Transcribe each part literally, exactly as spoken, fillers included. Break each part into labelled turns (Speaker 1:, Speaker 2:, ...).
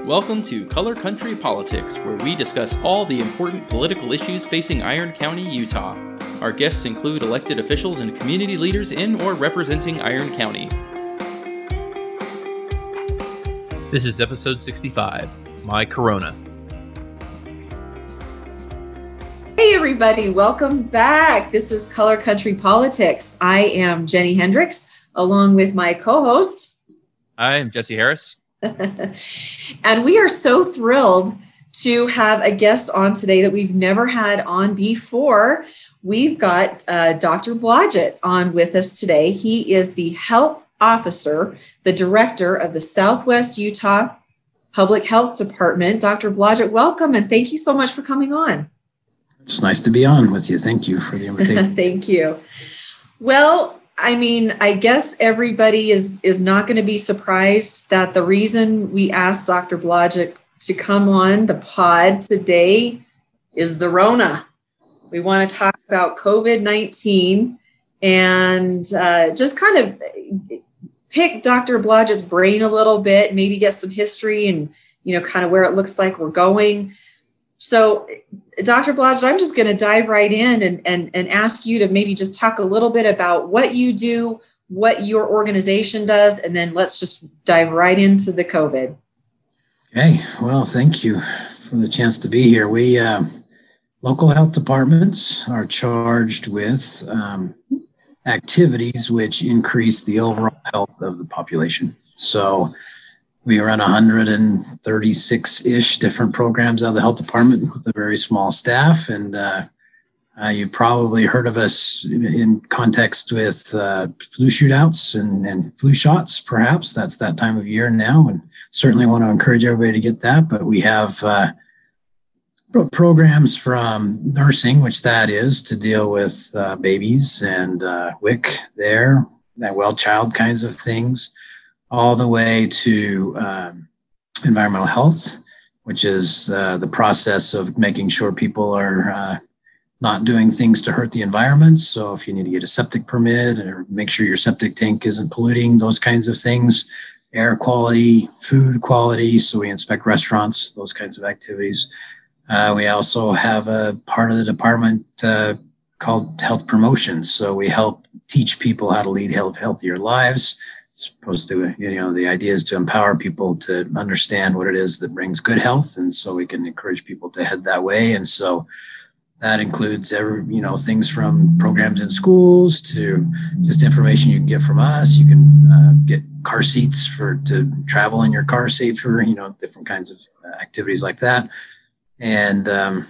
Speaker 1: Welcome to Color Country Politics, where we discuss all the important political issues facing Iron County, Utah. Our guests include elected officials and community leaders in or representing Iron County. This is episode sixty-five, My Corona.
Speaker 2: Hey everybody, welcome back. This is Color Country Politics. I am Jenny Hendricks, along with my co-host.
Speaker 1: Hi, I'm Jesse Harris.
Speaker 2: And we are so thrilled to have a guest on today that we've never had on before. We've got uh, Doctor Blodgett on with us today. He is the health officer, the director of the Southwest Utah Public Health Department. Doctor Blodgett, welcome, and thank you so much for coming on.
Speaker 3: It's nice to be on with you. Thank you for the invitation.
Speaker 2: Thank you. Well, I mean, I guess everybody is, is not going to be surprised that the reason we asked Doctor Blodgett to come on the pod today is the Rona. We want to talk about COVID nineteen and uh, just kind of pick Doctor Blodgett's brain a little bit, maybe get some history and, you know, kind of where it looks like we're going. So, Doctor Blodgett, I'm just going to dive right in and, and, and ask you to maybe just talk a little bit about what you do, what your organization does, and then let's just dive right into the COVID.
Speaker 3: Okay. Well, thank you for the chance to be here. We, uh, local health departments are charged with um, activities which increase the overall health of the population. So, we run one hundred thirty-six-ish different programs out of the health department with a very small staff. And uh, uh, you've probably heard of us in context with uh, flu shootouts and, and flu shots, perhaps. That's that time of year now. And certainly want to encourage everybody to get that. But we have uh, pro- programs from nursing, which that is, to deal with uh, babies and uh, W I C there, that well child kinds of things, all the way to um, environmental health, which is uh, the process of making sure people are uh, not doing things to hurt the environment. So if you need to get a septic permit or make sure your septic tank isn't polluting, those kinds of things, air quality, food quality. So we inspect restaurants, those kinds of activities. Uh, we also have a part of the department uh, called health promotions. So we help teach people how to lead health, healthier lives. Supposed to, you know, the idea is to empower people to understand what it is that brings good health. And so we can encourage people to head that way. And so that includes every, you know, things from programs in schools to just information you can get from us. You can uh, get car seats for to travel in your car safer, you know, different kinds of activities like that. And, um,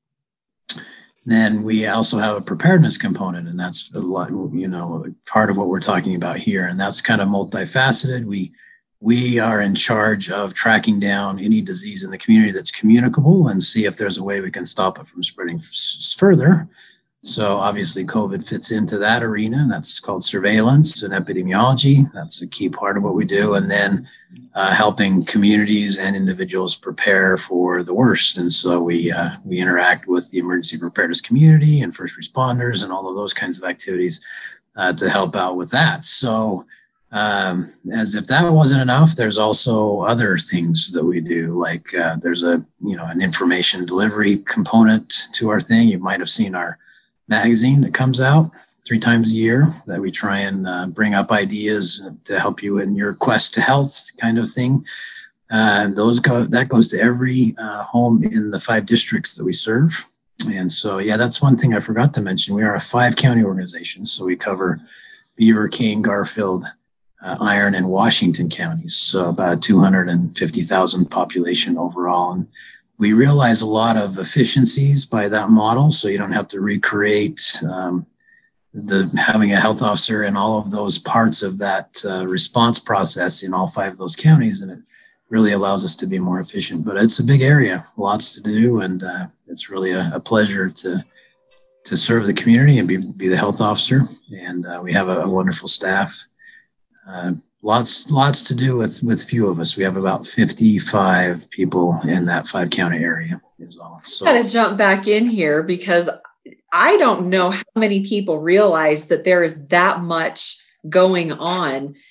Speaker 3: then we also have a preparedness component, and that's a lot, you know, part of what we're talking about here. And that's kind of multifaceted. We we are in charge of tracking down any disease in the community that's communicable and see if there's a way we can stop it from spreading f- further. So obviously COVID fits into that arena, and that's called surveillance and epidemiology. That's a key part of what we do. And then uh, helping communities and individuals prepare for the worst. And so we uh, we interact with the emergency preparedness community and first responders and all of those kinds of activities uh, to help out with that. So um, as if that wasn't enough, there's also other things that we do, like uh, there's a, you know, an information delivery component to our thing. You might have seen our magazine that comes out three times a year that we try and uh, bring up ideas to help you in your quest to health kind of thing. Uh, those go that goes to every uh, home in the five districts that we serve. And so, yeah, that's one thing I forgot to mention. We are a five county organization. So we cover Beaver, Kane, Garfield, uh, Iron, and Washington counties. So about two hundred fifty thousand population overall. And we realize a lot of efficiencies by that model, so you don't have to recreate um, the having a health officer in all of those parts of that uh, response process in all five of those counties, and it really allows us to be more efficient. But it's a big area, lots to do, and uh, it's really a, a pleasure to to serve the community and be, be the health officer. And uh, we have a, a wonderful staff. Uh, Lots, lots to do with, with few of us. We have about fifty-five people in that five county area. Is all. So,
Speaker 2: I got to jump back in here because I don't know how many people realize that there is that much going on.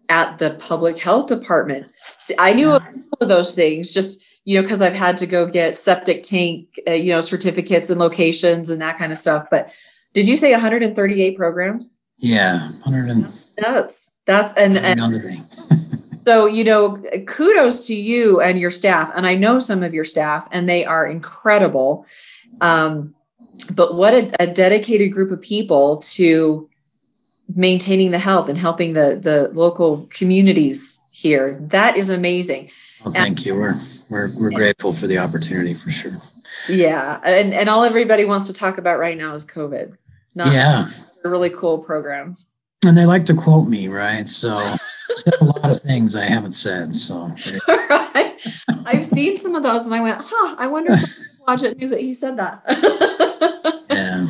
Speaker 2: at the public health department. See, I knew yeah. of those things just, you know, because I've had to go get septic tank, uh, you know, certificates and locations and that kind of stuff. But did you say one hundred thirty-eight programs?
Speaker 3: Yeah, one hundred. And,
Speaker 2: that's, that's, and, and
Speaker 3: on the day.
Speaker 2: So, you know, kudos to you and your staff. And I know some of your staff and they are incredible. Um, but what a, a dedicated group of people to maintaining the health and helping the, the local communities here. That is amazing.
Speaker 3: Well, thank and, you. We're, we're, we're grateful for the opportunity for sure.
Speaker 2: Yeah. And, and all everybody wants to talk about right now is COVID. Not
Speaker 3: yeah.
Speaker 2: really cool programs.
Speaker 3: And they like to quote me, right? So said a lot of things I haven't said. So
Speaker 2: right. I've seen some of those and I went, huh, I wonder if Blodgett knew that he said that.
Speaker 3: Yeah.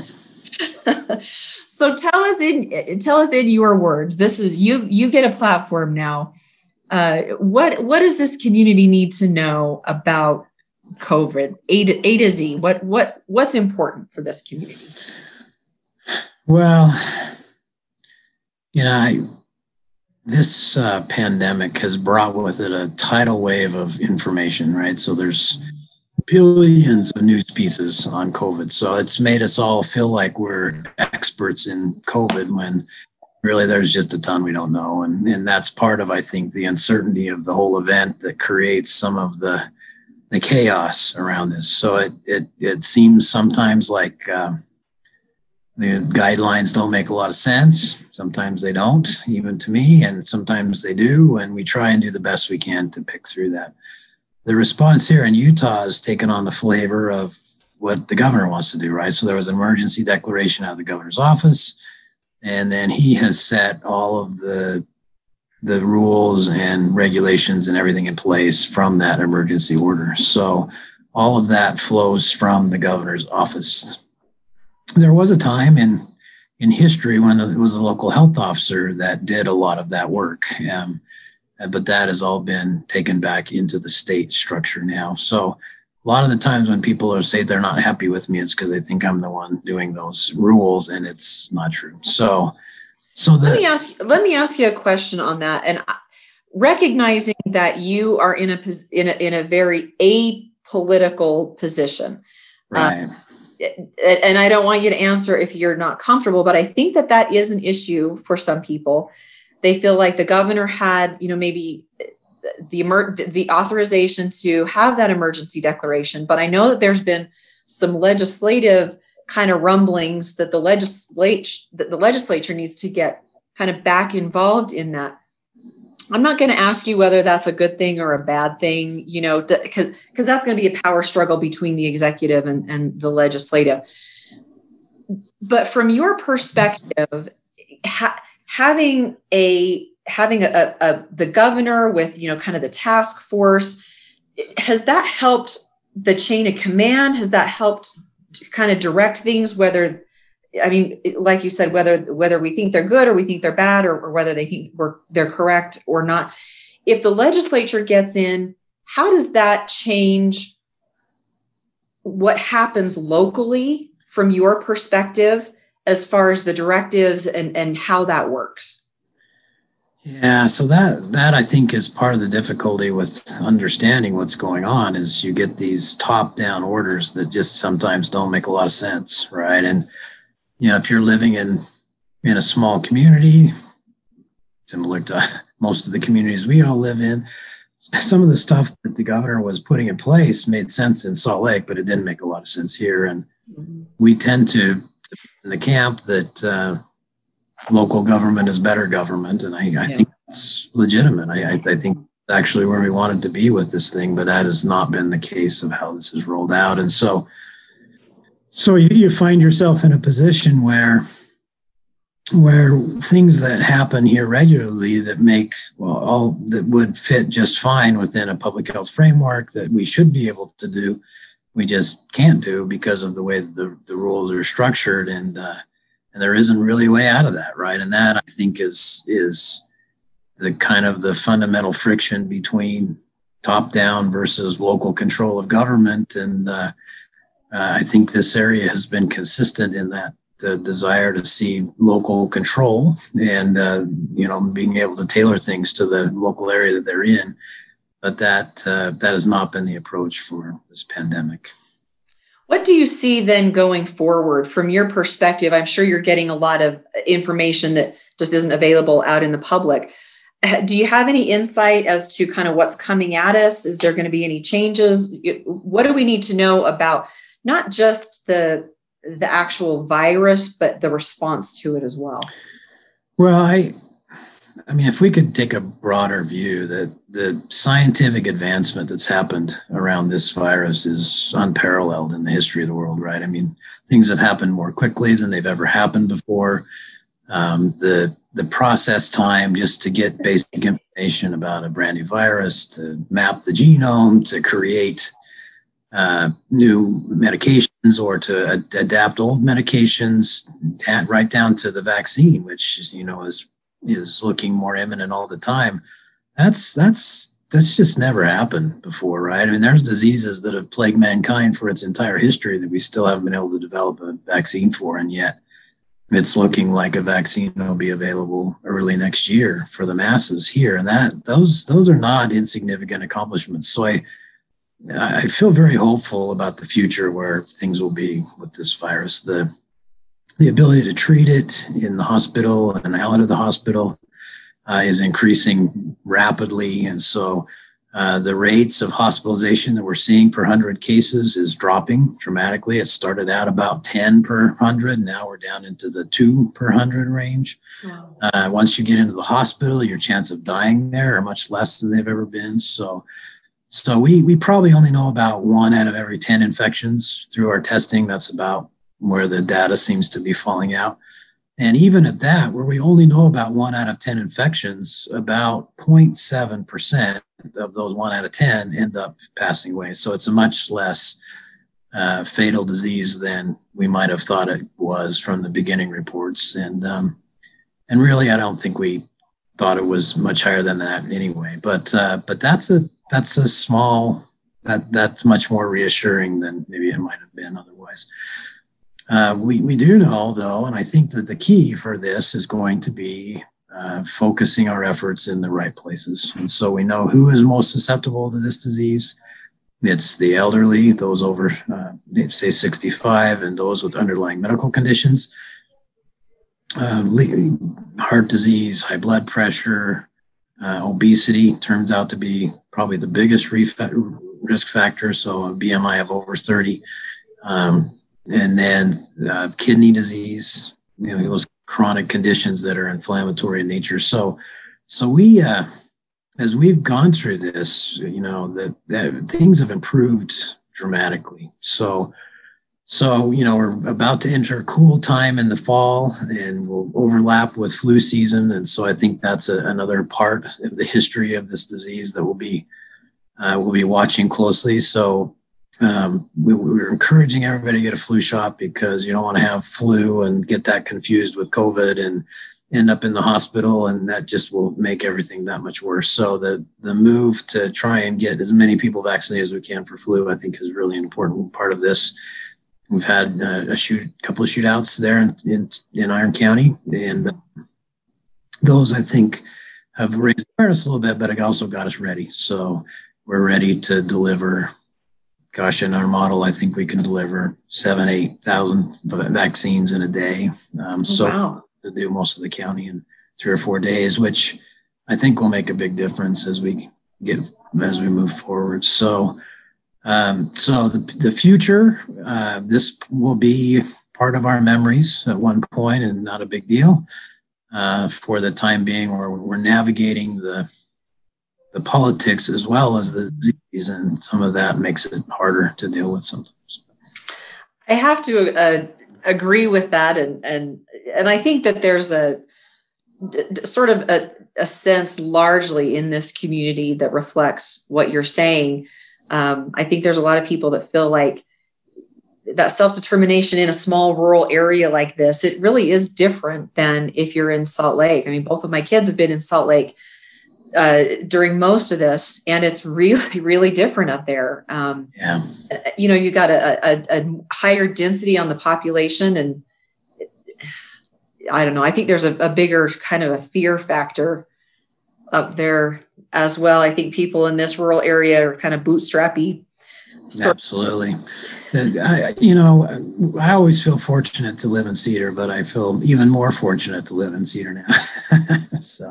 Speaker 2: So tell us in tell us in your words. This is you you get a platform now. Uh, what what does this community need to know about COVID? A to, A to Z. What what what's important for this community?
Speaker 3: Well, you know, I, this uh, pandemic has brought with it a tidal wave of information, right? So there's billions of news pieces on COVID. So it's made us all feel like we're experts in COVID when really there's just a ton we don't know. And, and that's part of, I think, the uncertainty of the whole event that creates some of the the chaos around this. So it it it seems sometimes like uh, the guidelines don't make a lot of sense. Sometimes they don't, even to me, and sometimes they do. And we try and do the best we can to pick through that. The response here in Utah has taken on the flavor of what the governor wants to do, right? So there was an emergency declaration out of the governor's office, and then he has set all of the the rules and regulations and everything in place from that emergency order. So all of that flows from the governor's office. There was a time in in history when it was a local health officer that did a lot of that work. Um, but that has all been taken back into the state structure now. So a lot of the times when people are say they're not happy with me, it's because they think I'm the one doing those rules, and it's not true. So, so the,
Speaker 2: let me ask. Let me ask you a question on that. And recognizing that you are in a in a in a very apolitical position,
Speaker 3: right?
Speaker 2: Uh, and I don't want you to answer if you're not comfortable, but I think that that is an issue for some people. They feel like the governor had, you know, maybe the emer- the authorization to have that emergency declaration. But I know that there's been some legislative kind of rumblings that the legislature that the legislature needs to get kind of back involved in that. I'm not going to ask you whether that's a good thing or a bad thing, you know, because because that's going to be a power struggle between the executive and, and the legislative. But from your perspective, ha- having a having a, a, a the governor with, you know, kind of the task force, has that helped the chain of command? Has that helped kind of direct things? Whether, I mean, like you said, whether whether we think they're good or we think they're bad, or, or whether they think we're they're correct or not. If the legislature gets in, how does that change what happens locally from your perspective as far as the directives and, and how that works?
Speaker 3: Yeah, so that that I think is part of the difficulty with understanding what's going on is you get these top-down orders that just sometimes don't make a lot of sense, right? And you know, if you're living in in a small community, similar to most of the communities we all live in, some of the stuff that the governor was putting in place made sense in Salt Lake, but it didn't make a lot of sense here. And mm-hmm. we tend to, to in the camp that uh, local government is better government, and I, I yeah. think it's legitimate. I, I, I think actually where we wanted to be with this thing, but that has not been the case of how this is rolled out. And so, so you, you find yourself in a position where, where things that happen here regularly that make well, all that would fit just fine within a public health framework that we should be able to do, we just can't do because of the way that the, the rules are structured, and uh, and there isn't really a way out of that, right? And that I think is is the kind of the fundamental friction between top-down versus local control of government, and uh, uh, I think this area has been consistent in that the desire to see local control and, uh, you know, being able to tailor things to the local area that they're in. But that uh, that has not been the approach for this pandemic.
Speaker 2: What do you see then going forward from your perspective? I'm sure you're getting a lot of information that just isn't available out in the public. Do you have any insight as to kind of what's coming at us? Is there going to be any changes? What do we need to know about not just the the actual virus, but the response to it as well?
Speaker 3: Well, I, I mean, if we could take a broader view, that the scientific advancement that's happened around this virus is unparalleled in the history of the world, right? I mean, things have happened more quickly than they've ever happened before. Um, the the process time just to get basic information about a brand new virus, to map the genome, to create uh, new medications or to ad- adapt old medications, right down to the vaccine, which is, you know, is is looking more imminent all the time. That's that's that's just never happened before, right? I mean, there's diseases that have plagued mankind for its entire history that we still haven't been able to develop a vaccine for, and yet it's looking like a vaccine will be available early next year for the masses here, and that those those are not insignificant accomplishments. So I I feel very hopeful about the future where things will be with this virus. The the ability to treat it in the hospital and out of the hospital uh, is increasing rapidly, and so uh, the rates of hospitalization that we're seeing per hundred cases is dropping dramatically. It started out about ten per hundred. Now we're down into the two per hundred range. Wow. Uh, once you get into the hospital, your chance of dying there are much less than they've ever been. So, so we we probably only know about one out of every ten infections through our testing. That's about where the data seems to be falling out. And even at that, where we only know about one out of ten infections, about zero point seven percent of those one out of ten end up passing away. So it's a much less uh, fatal disease than we might have thought it was from the beginning reports. And um, and really, I don't think we thought it was much higher than that anyway. But uh, but that's a that's a small that that's much more reassuring than maybe it might have been otherwise. Uh, we, we do know, though, and I think that the key for this is going to be uh, focusing our efforts in the right places. And so we know who is most susceptible to this disease. It's the elderly, those over, uh, say, sixty-five, and those with underlying medical conditions. Um, heart disease, high blood pressure, uh, obesity turns out to be probably the biggest risk factor, so a B M I of over thirty. Um, And then uh, kidney disease, you know, those chronic conditions that are inflammatory in nature. So, so we, uh, as we've gone through this, you know, that, that things have improved dramatically. So, so you know, we're about to enter a cool time in the fall, and we'll overlap with flu season. And so I think that's a, another part of the history of this disease that we'll be uh, we'll be watching closely. So. Um, we, we were encouraging everybody to get a flu shot because you don't want to have flu and get that confused with COVID and end up in the hospital, and that just will make everything that much worse. So the the move to try and get as many people vaccinated as we can for flu, I think, is really an important part of this. We've had uh, a shoot, couple of shootouts there in, in, in Iron County, and those, I think, have raised awareness a little bit, but it also got us ready. So we're ready to deliver. Gosh, in our model, I think we can deliver seven, eight thousand vaccines in a day. Um, so wow. To do most of the county in three or four days, which I think will make a big difference as we get as we move forward. So, um, so the the future, uh, this will be part of our memories at one point, and not a big deal uh, for the time being. Where we're navigating the the politics as well as the disease, and some of that makes it harder to deal with sometimes.
Speaker 2: I have to uh, agree with that, and and and I think that there's a d- d- sort of a, a sense largely in this community that reflects what you're saying. Um, I think there's a lot of people that feel like that self-determination in a small rural area like this, it really is different than if you're in Salt Lake. I mean, both of my kids have been in Salt Lake Uh, during most of this, and it's really, really different up there. Um,
Speaker 3: yeah,
Speaker 2: you know, you got a, a, a higher density on the population, and I don't know. I think there's a, a bigger kind of a fear factor up there as well. I think people in this rural area are kind of bootstrappy. So-
Speaker 3: Absolutely. I, you know, I always feel fortunate to live in Cedar, but I feel even more fortunate to live in Cedar now. So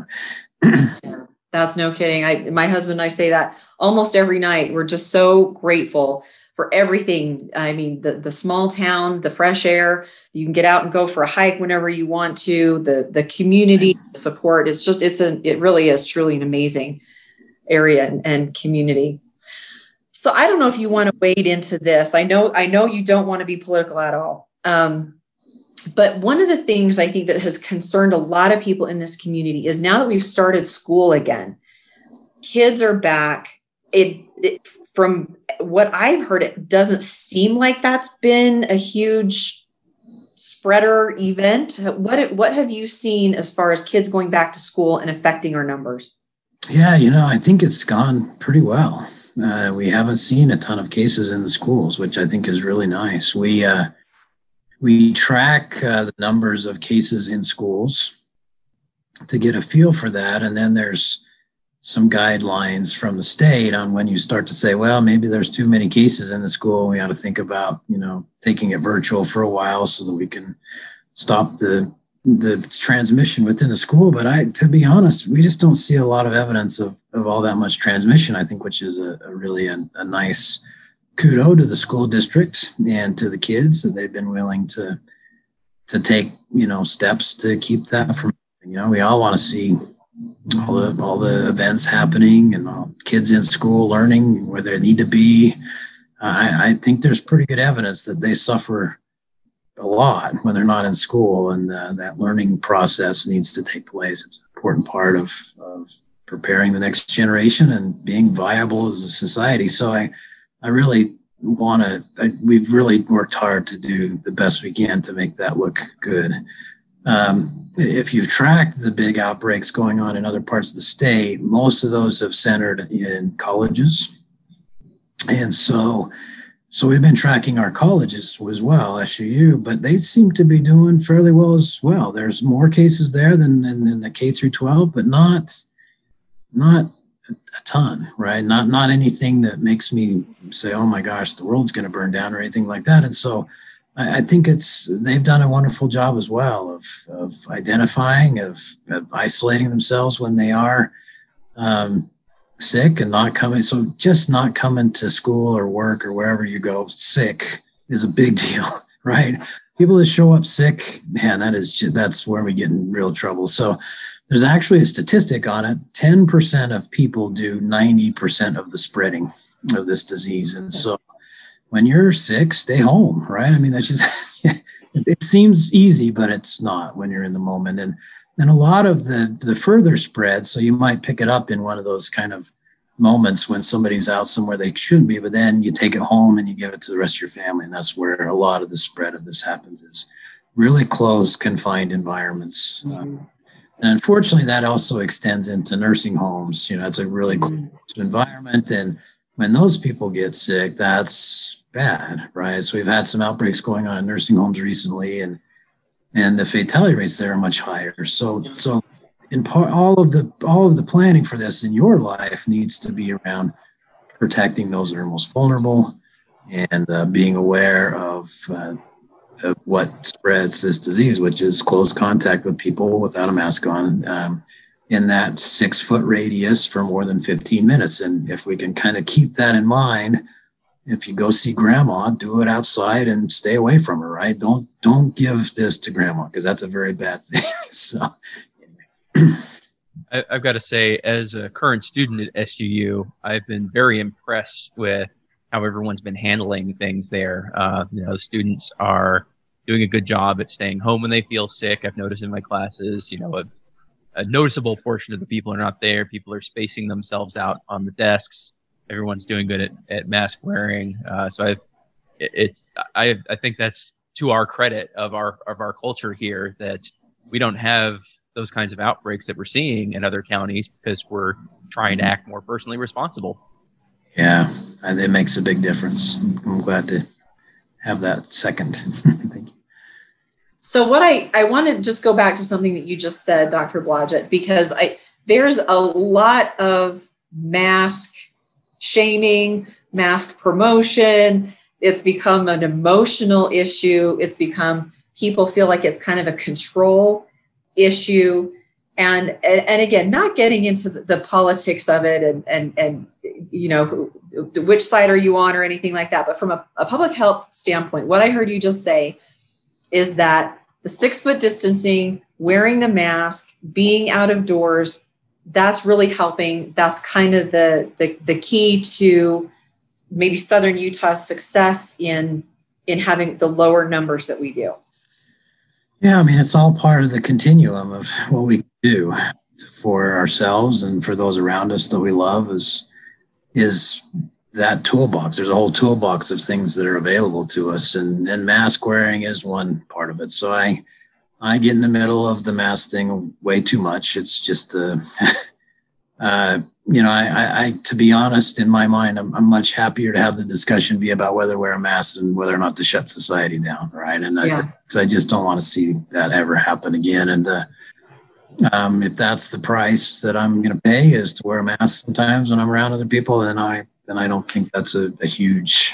Speaker 2: that's no kidding. I, my husband and I say that almost every night. We're just so grateful for everything. I mean, the, the small town, the fresh air, you can get out and go for a hike whenever you want to, the, the community support. It's just, it's a, it really is truly an amazing area and, and community. So I don't know if you want to wade into this. I know, I know you don't want to be political at all. Um, but one of the things I think that has concerned a lot of people in this community is now that we've started school again, kids are back. It, it from what I've heard, it doesn't seem like that's been a huge spreader event. What, what have you seen as far as kids going back to school and affecting our numbers?
Speaker 3: Yeah, you know, I think it's gone pretty well. Uh, we haven't seen a ton of cases in the schools, which I think is really nice. We uh, we track uh, the numbers of cases in schools to get a feel for that. And then there's some guidelines from the state on when you start to say, well, maybe there's too many cases in the school. We ought to think about, you know, taking it virtual for a while so that we can stop the the transmission within the school. But I, to be honest, we just don't see a lot of evidence of, of all that much transmission, I think, which is a, a really a, a nice kudo to the school district and to the kids that they've been willing to, to take, you know, steps to keep that from, you know, we all want to see all the, all the events happening and all kids in school learning where they need to be. Uh, I, I think there's pretty good evidence that they suffer a lot when they're not in school, and uh, that learning process needs to take place. It's an important part of, of preparing the next generation and being viable as a society. So I, I really want to, we've really worked hard to do the best we can to make that look good. Um, if you've tracked the big outbreaks going on in other parts of the state, most of those have centered in colleges. And so So we've been tracking our colleges as well, S U U, but they seem to be doing fairly well as well. There's more cases there than in the K through twelve, but not not a ton, right? Not not anything that makes me say, oh my gosh, the world's going to burn down or anything like that. And so I, I think it's they've done a wonderful job as well of of identifying, of, of isolating themselves when they are um, sick and not coming. So just not coming to school or work or wherever you go sick is a big deal, right? People that show up sick, man, that is, that's where we get in real trouble. So there's actually a statistic on it. ten percent of people do ninety percent of the spreading of this disease. And so when you're sick, stay home, right? I mean, that's just, it seems easy, but it's not when you're in the moment. And And a lot of the, the further spread, so you might pick it up in one of those kind of moments when somebody's out somewhere they shouldn't be, but then you take it home and you give it to the rest of your family. And that's where a lot of the spread of this happens, is really close, confined environments. Mm-hmm. Uh, and unfortunately, that also extends into nursing homes. You know, it's a really close environment. And when those people get sick, that's bad, right? So we've had some outbreaks going on in nursing homes recently, and and the fatality rates there are much higher. So, so in part, all of the all of the planning for this in your life needs to be around protecting those that are most vulnerable, and uh, being aware of, uh, of what spreads this disease, which is close contact with people without a mask on, um, in that six foot radius for more than fifteen minutes. And if we can kind of keep that in mind, if you go see grandma, do it outside and stay away from her, right? Don't don't give this to grandma, because that's a very bad thing. So,
Speaker 1: I, I've got to say, as a current student at S U U, I've been very impressed with how everyone's been handling things there. Uh, you know, the students are doing a good job at staying home when they feel sick. I've noticed in my classes, you know, a, a noticeable portion of the people are not there. People are spacing themselves out on the desks. Everyone's doing good at, at mask wearing. Uh, so I've, it, it's, I, I think that's to our credit of our, of our culture here, that we don't have those kinds of outbreaks that we're seeing in other counties, because we're trying to act more personally responsible.
Speaker 3: Yeah, and it makes a big difference. I'm glad to have that second. Thank you.
Speaker 2: So what I, I want to just go back to something that you just said, Doctor Blodgett, because I there's a lot of mask shaming, mask promotion. It's become an emotional issue. It's become, people feel like it's kind of a control issue. And, and, and again, not getting into the, the politics of it and, and, and, you know, who, which side are you on or anything like that. But from a, a public health standpoint, what I heard you just say is that the six foot distancing, wearing the mask, being out of doors, that's really helping. That's kind of the, the, the key to maybe Southern Utah's success in, in having the lower numbers that we do.
Speaker 3: Yeah, I mean, it's all part of the continuum of what we do for ourselves and for those around us that we love is, is that toolbox. There's a whole toolbox of things that are available to us, and, and mask wearing is one part of it. So I, I get in the middle of the mask thing way too much. It's just the, uh, you know, I, I, I, to be honest, in my mind, I'm, I'm much happier to have the discussion be about whether to wear a mask and whether or not to shut society down, right? And yeah. I, 'cause I just don't want to see that ever happen again. And uh, um, if that's the price that I'm going to pay is to wear a mask sometimes when I'm around other people, then I then I don't think that's a, a huge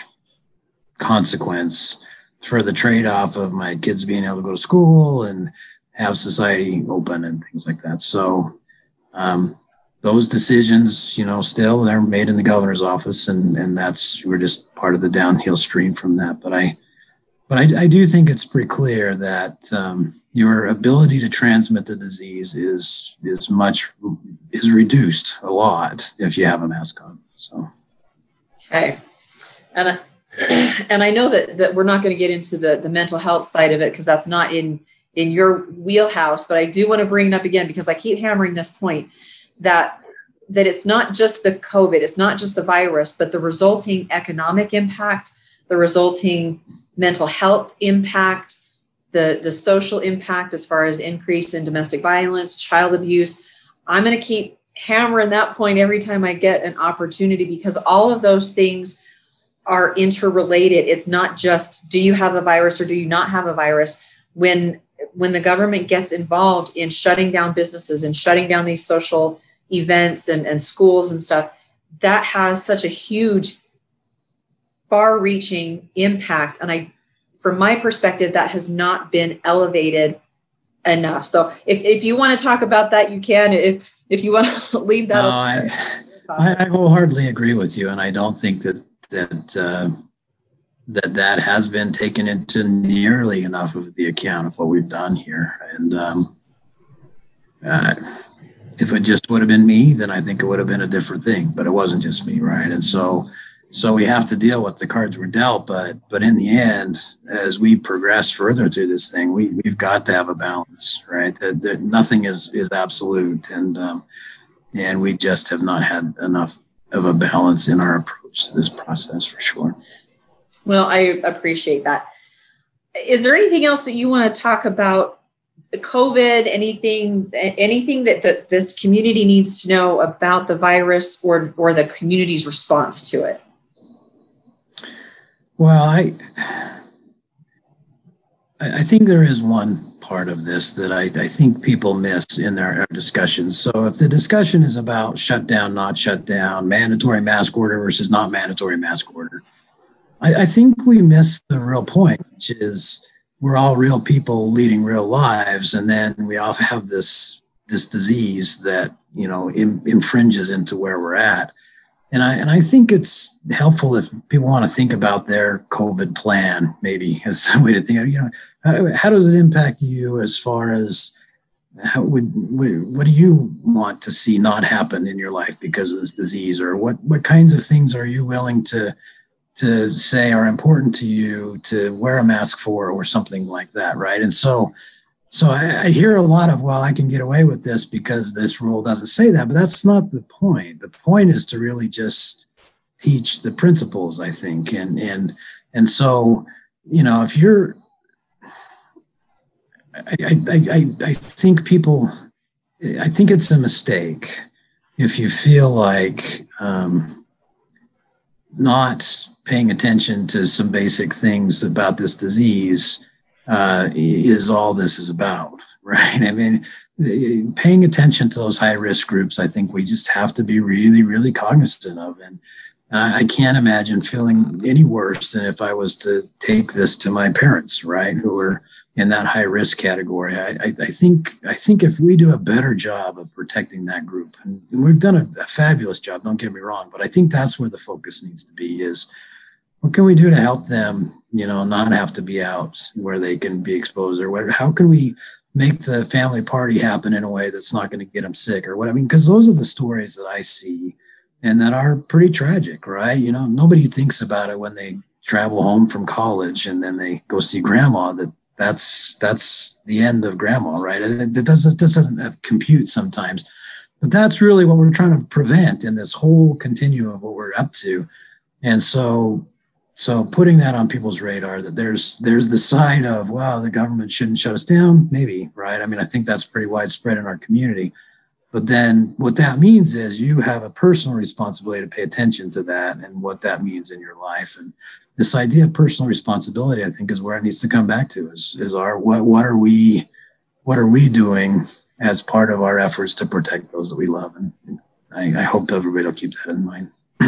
Speaker 3: consequence for the trade-off of my kids being able to go to school and have society open and things like that. So um, those decisions, you know, still they're made in the governor's office, and and that's, we're just part of the downhill stream from that. But I, but I, I do think it's pretty clear that um, your ability to transmit the disease is is much is reduced a lot if you have a mask on. So,
Speaker 2: okay, and uh, and I know that that we're not going to get into the the mental health side of it because that's not in in your wheelhouse. But I do want to bring it up again because I keep hammering this point. That that it's not just the COVID, it's not just the virus, but the resulting economic impact, the resulting mental health impact, the, the social impact as far as increase in domestic violence, child abuse. I'm going to keep hammering that point every time I get an opportunity because all of those things are interrelated. It's not just, do you have a virus or do you not have a virus? When when the government gets involved in shutting down businesses and shutting down these social events and, and schools and stuff, that has such a huge, far-reaching impact. And I, from my perspective, that has not been elevated enough. So if, if you want to talk about that, you can. If if you want to leave that.
Speaker 3: No, I, I, I wholeheartedly agree with you. And I don't think that that uh, that that has been taken into nearly enough of the account of what we've done here. And um, uh, if it just would have been me, then I think it would have been a different thing, but it wasn't just me. Right. And so, so we have to deal with the cards we're dealt, but, but in the end, as we progress further through this thing, we, we've got to have a balance, right? That, that nothing is, is absolute. And, um, and we just have not had enough of a balance in our approach to this process for sure.
Speaker 2: Well, I appreciate that. Is there anything else that you want to talk about COVID, anything, anything that, that this community needs to know about the virus or, or the community's response to it?
Speaker 3: Well, I, I think there is one part of this that I, I think people miss in their discussions. So if the discussion is about shut down, not shut down, mandatory mask order versus not mandatory mask order, I, I think we miss the real point, which is we're all real people leading real lives. And then we all have this, this disease that, you know, im, infringes into where we're at. And I, and I think it's helpful if people want to think about their COVID plan, maybe as a way to think of, you know, how, how does it impact you as far as how would, what do you want to see not happen in your life because of this disease? Or what, what kinds of things are you willing to to say are important to you to wear a mask for or something like that, right? And so so I, I hear a lot of, well, I can get away with this because this rule doesn't say that, but that's not the point. The point is to really just teach the principles, I think. And and and so, you know, if you're, I I I, I think people, I think it's a mistake if you feel like um, not paying attention to some basic things about this disease uh, is all this is about, right? I mean, paying attention to those high risk groups, I think we just have to be really, really cognizant of. And I can't imagine feeling any worse than if I was to take this to my parents, right, who are in that high risk category. I, I, I think I think if we do a better job of protecting that group, and we've done a, a fabulous job, don't get me wrong, but I think that's where the focus needs to be is what can we do to help them, you know, not have to be out where they can be exposed, or what, how can we make the family party happen in a way that's not going to get them sick or what? I mean, because those are the stories that I see and that are pretty tragic, right? You know, nobody thinks about it when they travel home from college and then they go see grandma, that that's that's the end of grandma, right? It, it doesn't, this doesn't compute sometimes. But that's really what we're trying to prevent in this whole continuum of what we're up to. And so so putting that on people's radar, that there's there's the side of, well, the government shouldn't shut us down, maybe, right? I mean, I think that's pretty widespread in our community. But then what that means is you have a personal responsibility to pay attention to that and what that means in your life. And this idea of personal responsibility, I think, is where it needs to come back to is, is our, what, what are we, what are we doing as part of our efforts to protect those that we love? And I, I hope everybody will keep that in mind.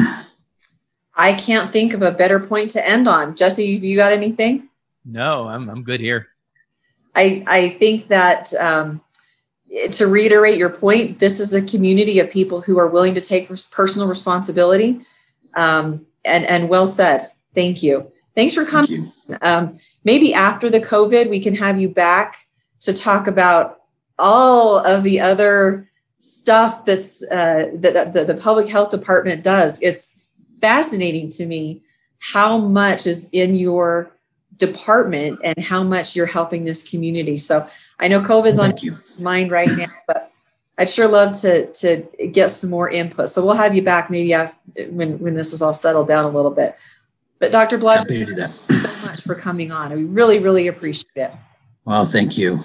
Speaker 2: I can't think of a better point to end on. Jesse, have you got anything?
Speaker 1: No, I'm, I'm good here.
Speaker 2: I, I think that, um, to reiterate your point, this is a community of people who are willing to take personal responsibility. Um, and, and well said. Thank you. Thanks for coming. Um, maybe after the COVID, we can have you back to talk about all of the other stuff that's uh, that the, the public health department does. It's fascinating to me how much is in your department and how much you're helping this community. So I know COVID's
Speaker 3: Thank
Speaker 2: on
Speaker 3: you.
Speaker 2: mind right now, but I'd sure love to to get some more input. So we'll have you back maybe after, when, when this is all settled down a little bit. But Doctor Blodgett,
Speaker 3: happy to do that.
Speaker 2: thank you so much for coming on. We really, really appreciate it.
Speaker 3: Well, thank you.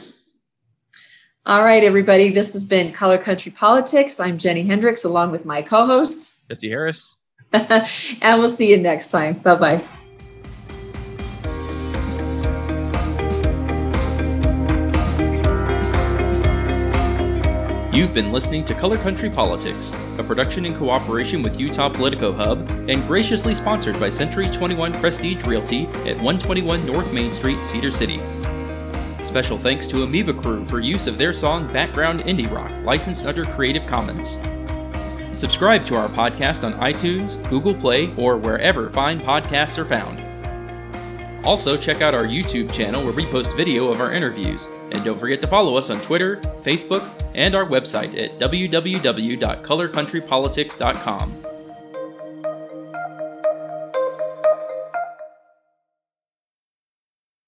Speaker 2: All right, everybody. This has been Color Country Politics. I'm Jenny Hendricks, along with my co-host,
Speaker 1: Jesse Harris.
Speaker 2: And we'll see you next time. Bye-bye.
Speaker 4: You've been listening to Color Country Politics, a production in cooperation with Utah Politico Hub and graciously sponsored by Century twenty-one Prestige Realty at one twenty-one North Main Street, Cedar City. Special thanks to Amoeba Crew for use of their song Background Indie Rock, licensed under Creative Commons. Subscribe to our podcast on iTunes, Google Play, or wherever fine podcasts are found. Also, check out our YouTube channel where we post video of our interviews. And don't forget to follow us on Twitter, Facebook, and our website at w w w dot color country politics dot com.